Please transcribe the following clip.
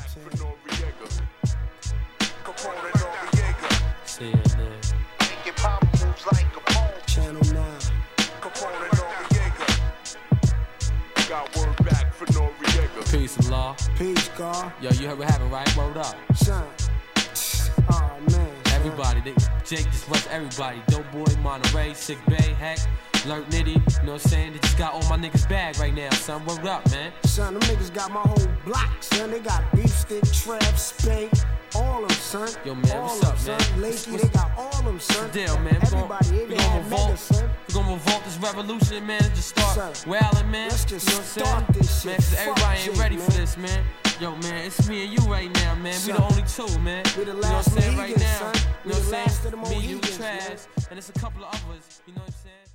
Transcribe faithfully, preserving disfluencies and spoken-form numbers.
for Noriega. Capone Noriega. C N N. Making pop moves like Capone. Channel nine. Capone Noriega. Got word back for Noriega. Peace and law. Peace, God. Yo, you heard what happened, right? Word up. Son. Oh, man. Everybody, they, Jake just rushed everybody. Dope Boy, Monterey, Sick Bay, Heck, Lurk Nitty. You know what I'm saying? They just got all my niggas bag right now, son. Word up, man. Son, them niggas got my whole block, son. They got Beef Stick, Trap, Spank, all them, son. Yo, man, all what's them, up, son. man? Lakey, What's- they got all them, son. What's the deal, man? We Everybody, gon' even we gon' had revolt. niggas, son. We gon' revolt this revolution, man. Just start Son, wailing, man. let's just you know what I'm start saying? this shit. Man, 'cause Fuck everybody ain't Jake, ready man. for this, man. Yo, man, it's me and you right now, man. We the Son, only two, man. we the You know what last I'm saying? Right Mohegans, now. son. You We know the what I'm last saying? of the Me, you, Mohegans, Trash, man. and it's a couple of others. You know what I'm saying?